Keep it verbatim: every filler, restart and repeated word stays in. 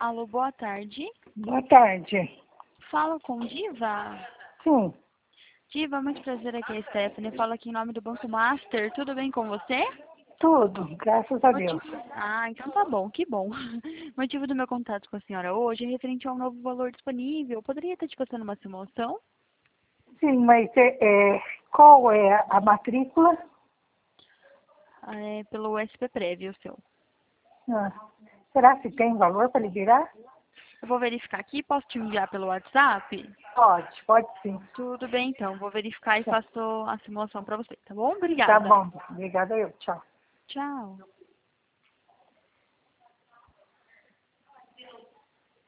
Alô, boa tarde. Boa tarde. Fala com Diva. Sim, Diva, muito prazer aqui, é a Stephanie. Fala aqui em nome do Banco Master. Tudo bem com você? tudo, graças a Deus. Motivo... Ah, então tá bom, que bom. Motivo do meu contato com a senhora hoje é referente a um novo valor disponível. Poderia estar te passando uma simulação? Sim, mas é, é, qual é a matrícula? É, pelo U S P Prévio, o seu. Ah, será que tem valor para liberar? Eu vou verificar aqui. Posso te enviar pelo WhatsApp? Pode, pode sim. Tudo bem, então. Vou verificar e Tá, faço a simulação para você, tá bom? tá Obrigada. bom, obrigada eu, tchau. Tchau.